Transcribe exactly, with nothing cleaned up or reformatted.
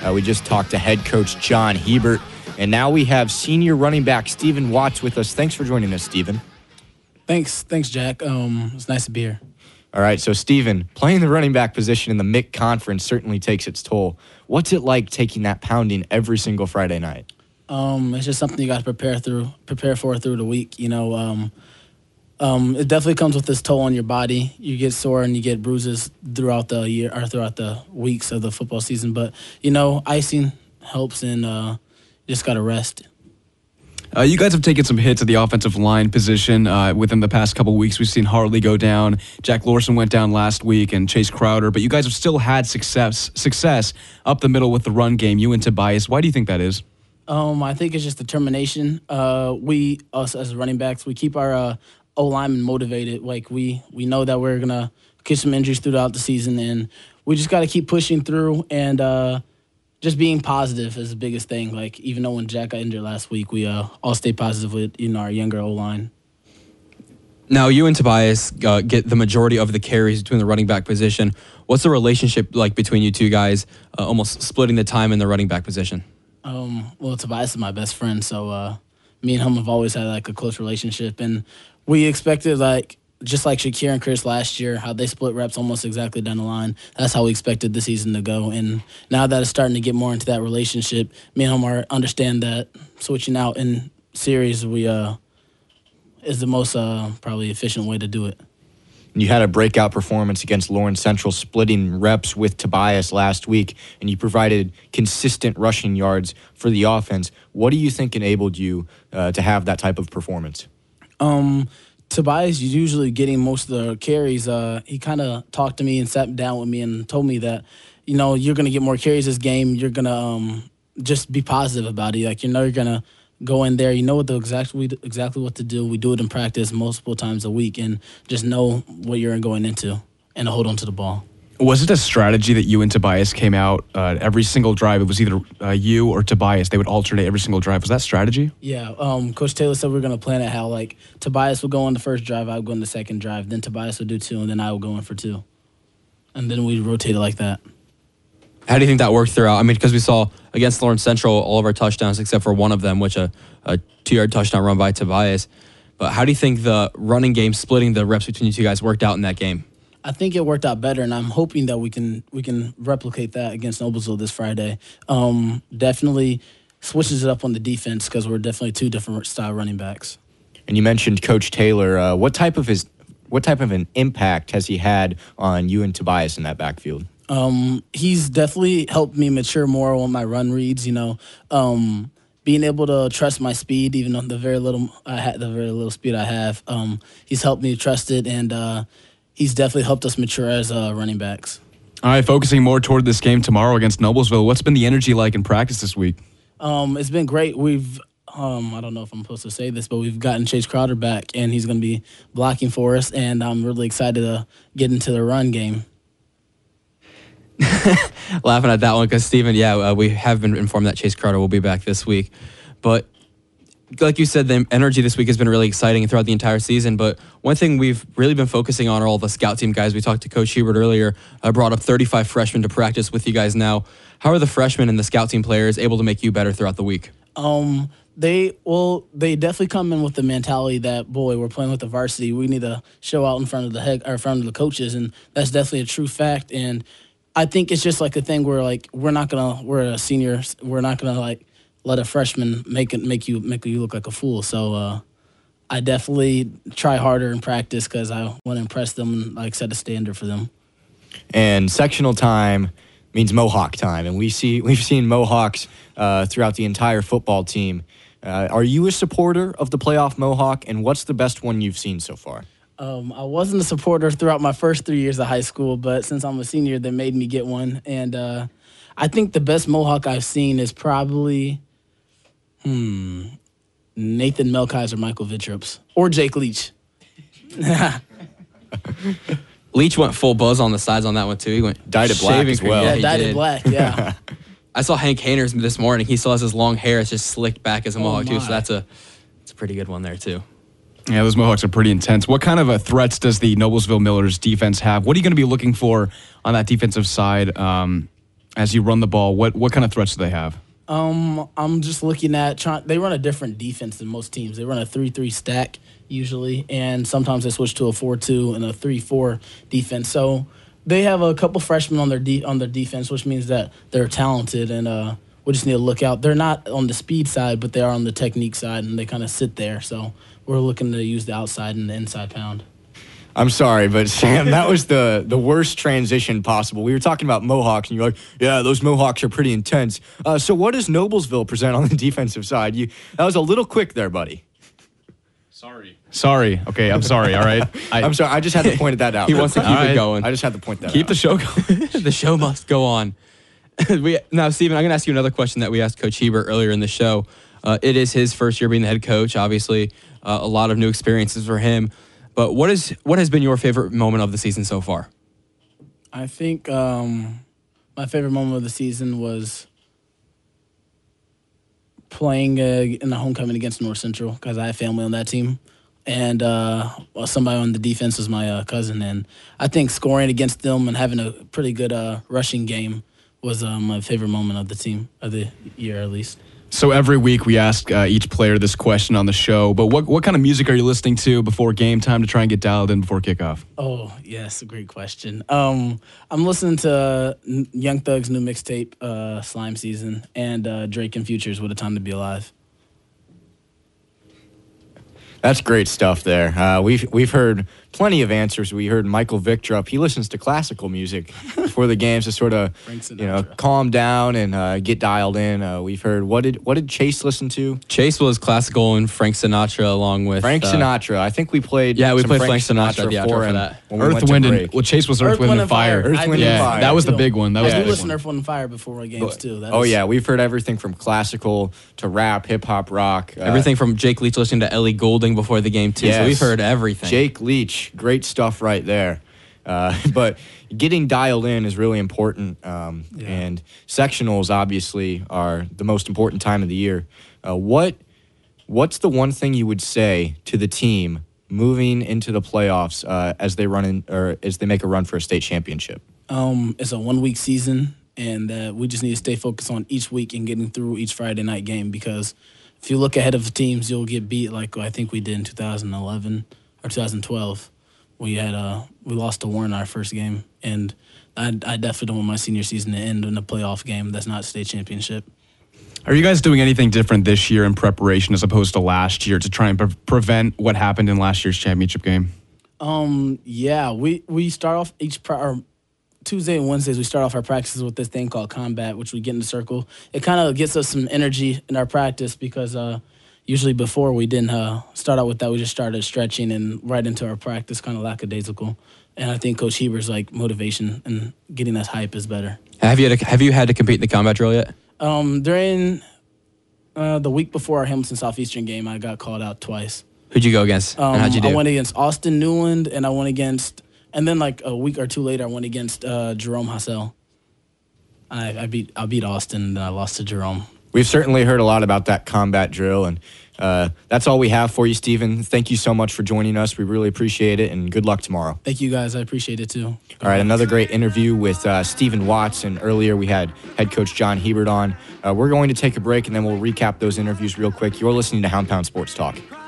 Uh, we just talked to head coach John Hebert. And now we have senior running back Stephen Watts with us. Thanks for joining us, Stephen. Thanks. Thanks, Jack. Um, it's nice to be here. All right, so Stephen, playing the running back position in the M I C conference certainly takes its toll. What's it like taking that pounding every single Friday night? Um, it's just something you got to prepare through, prepare for through the week. You know, um, um, it definitely comes with this toll on your body. You get sore and you get bruises throughout the year or throughout the weeks of the football season. But you know, icing helps, and uh, you just got to rest. Uh, you guys have taken some hits at the offensive line position uh, within the past couple weeks. We've seen Harley go down. Jack Lorson went down last week, and Chase Crowder. But you guys have still had success success up the middle with the run game. You and Tobias. Why do you think that is? Um, I think it's just determination. Uh, we, us as running backs, we keep our uh, O linemen motivated. Like we, we know that we're gonna get some injuries throughout the season, and we just got to keep pushing through and. Uh, Just being positive is the biggest thing. Like, even though when Jack got injured last week, we uh, all stay positive with, you know, our younger O-line. Now, you and Tobias uh, get the majority of the carries between the running back position. What's the relationship like between you two guys, uh, almost splitting the time in the running back position? Um, well, Tobias is my best friend, so uh, me and him have always had, like, a close relationship. And we expected, like, just like Shakir and Chris last year, how they split reps almost exactly down the line. That's how we expected the season to go. And now that it's starting to get more into that relationship, me and him are understand that switching out in series we uh, is the most uh, probably efficient way to do it. You had a breakout performance against Lawrence Central, splitting reps with Tobias last week, and you provided consistent rushing yards for the offense. What do you think enabled you uh, to have that type of performance? Um. Tobias is usually getting most of the carries. Uh, he kind of talked to me and sat down with me and told me that, you know, you're going to get more carries this game. You're going to um, just be positive about it. Like, you know, you're going to go in there. You know what the exactly exactly what to do. We do it in practice multiple times a week, and just know what you're going into and hold on to the ball. Was it a strategy that you and Tobias came out uh, every single drive? It was either uh, you or Tobias. They would alternate every single drive. Was that strategy? Yeah. Um, Coach Taylor said we are going to plan it how, like, Tobias would go on the first drive, I would go on the second drive, then Tobias would do two, and then I would go in for two. And then we'd rotate it like that. How do you think that worked throughout? I mean, because we saw against Lawrence Central all of our touchdowns except for one of them, which a, a two-yard touchdown run by Tobias. But how do you think the running game, splitting the reps between you two guys, worked out in that game? I think it worked out better, and I'm hoping that we can we can replicate that against Noblesville this Friday. Um, definitely switches it up on the defense because we're definitely two different style running backs. And you mentioned Coach Taylor. Uh, what type of his what type of an impact has he had on you and Tobias in that backfield? Um, he's definitely helped me mature more on my run reads. You know, um, being able to trust my speed, even on the very little I had the very little speed I have. Um, he's helped me trust it, and uh, he's definitely helped us mature as uh, running backs. All right, focusing more toward this game tomorrow against Noblesville, what's been the energy like in practice this week? Um, it's been great. We've, um, I don't know if I'm supposed to say this, but we've gotten Chase Crowder back, and he's going to be blocking for us, and I'm really excited to get into the run game. Laughing at that one because, Stephen, yeah, uh, we have been informed that Chase Crowder will be back this week. But like you said, the energy this week has been really exciting throughout the entire season. But one thing we've really been focusing on are all the scout team guys. We talked to Coach Hubert earlier. I brought up thirty-five freshmen to practice with you guys now. How are the freshmen and the scout team players able to make you better throughout the week? Um, they well, they definitely come in with the mentality that, boy, we're playing with the varsity. We need to show out in front of the head or in front of the coaches, and that's definitely a true fact. And I think it's just like a thing where, like, we're not gonna we're a senior, we're not gonna like let a freshman make it make you make you look like a fool. So uh, I definitely try harder in practice because I want to impress them and, like, set a standard for them. And sectional time means Mohawk time, and we see we've seen Mohawks uh, throughout the entire football team. Uh, are you a supporter of the playoff Mohawk, and what's the best one you've seen so far? Um, I wasn't a supporter throughout my first three years of high school, but since I'm a senior, they made me get one. And uh, I think the best Mohawk I've seen is probably hmm, Nathan Melkaiser, Michael Vitrops, or Jake Leach. Leach went full buzz on the sides on that one, too. He went dyed it black as well. Yeah, he dyed did. it black, yeah. I saw Hank Hainers this morning. He still has his long hair. It's just slicked back as a Oh, Mohawk, too. my. So that's a, that's a pretty good one there, too. Yeah, those Mohawks are pretty intense. What kind of a threats does the Noblesville Millers defense have? What are you going to be looking for on that defensive side um, as you run the ball? What what kind of threats do they have? Um, I'm just looking at trying. They run a different defense than most teams. They run a three three stack usually, and sometimes they switch to a four two and a three four defense. So they have a couple freshmen on their de- on their defense, which means that they're talented, and uh, we just need to look out. They're not on the speed side, but they are on the technique side, and they kind of sit there. So we're looking to use the outside and the inside pound. I'm sorry, but Sam, that was the, the worst transition possible. We were talking about Mohawks, and you're like, yeah, those Mohawks are pretty intense. Uh, so what does Noblesville present on the defensive side? You That was a little quick there, buddy. Sorry. Sorry. Okay, I'm sorry, all right? I, I'm sorry, I just had to point that out. He wants to keep All right. it going. I just had to point that keep out. the show going. The show must go on. we, now, Stephen, I'm going to ask you another question that we asked Coach Hebert earlier in the show. Uh, it is his first year being the head coach. Obviously, uh, a lot of new experiences for him. But what is what has been your favorite moment of the season so far? I think um, my favorite moment of the season was playing uh, in the homecoming against North Central because I have family on that team. And uh, well, somebody on the defense was my uh, cousin. And I think scoring against them and having a pretty good uh, rushing game was uh, my favorite moment of the team, of the year at least. So every week we ask uh, each player this question on the show, but what what kind of music are you listening to before game time to try and get dialed in before kickoff? Oh, yes, a great question. Um, I'm listening to Young Thug's new mixtape, uh, Slime Season, and uh, Drake and Future's What a Time to Be Alive. That's great stuff there. Uh, we've we've heard plenty of answers. We heard Michael Victrup. He listens to classical music before the games to sort of, you know, calm down and uh, get dialed in. Uh, we've heard what did what did Chase listen to? Chase was classical and Frank Sinatra along with Frank uh, Sinatra. I think we played. Yeah, we some played Frank Sinatra at the outro for for him that. when we Earth, went to Wind, and break. well, Chase was Earth, Earth, Wind, Wind, and Fire. Earth, I Wind, do and yeah, Fire. that was the too. big one. That was I the do big listen to one. Earth, Wind, and Fire before games too. That Oh is- yeah, we've heard everything from classical to rap, hip hop, rock. Uh, everything from Jake Leach listening to Ellie Goulding before the game too. So Yes. we've heard everything. Jake Leach, great stuff right there. Uh, but getting dialed in is really important, um, Yeah. and sectionals obviously are the most important time of the year. Uh, what what's the one thing you would say to the team moving into the playoffs uh, as they run in, or as they make a run for a state championship? Um, it's a one week season, and uh, we just need to stay focused on each week and getting through each Friday night game. Because if you look ahead of the teams, you'll get beat like I think we did in two thousand eleven or two thousand twelve. We had uh, we lost to Warren our first game, and I, I definitely don't want my senior season to end in a playoff game that's not state championship. Are you guys doing anything different this year in preparation as opposed to last year to try and pre- prevent what happened in last year's championship game? Um, yeah, we, we start off each pra- or Tuesday and Wednesdays. We start off our practices with this thing called combat, which we get in the circle. It kind of gets us some energy in our practice because uh, usually before we didn't uh, start out with that. We just started stretching and right into our practice, kind of lackadaisical. And I think Coach Heber's like motivation and getting us hype is better. Have you had to, have you had to compete in the combat drill yet? Um, during uh, the week before our Hamilton Southeastern game, I got called out twice. Who'd you go against? Um, and how'd you do? I went against Austin Newland, and I went against, and then like a week or two later, I went against uh, Jerome Hassell. I, I beat I beat Austin, and then I lost to Jerome. We've certainly heard a lot about that combat drill, and uh, that's all we have for you, Stephen. Thank you so much for joining us. We really appreciate it, and good luck tomorrow. Thank you guys. I appreciate it too. All right, another great interview with uh, Stephen Watts, and earlier we had head coach John Hebert on. Uh, we're going to take a break, and then we'll recap those interviews real quick. You're listening to Hound Pound Sports Talk.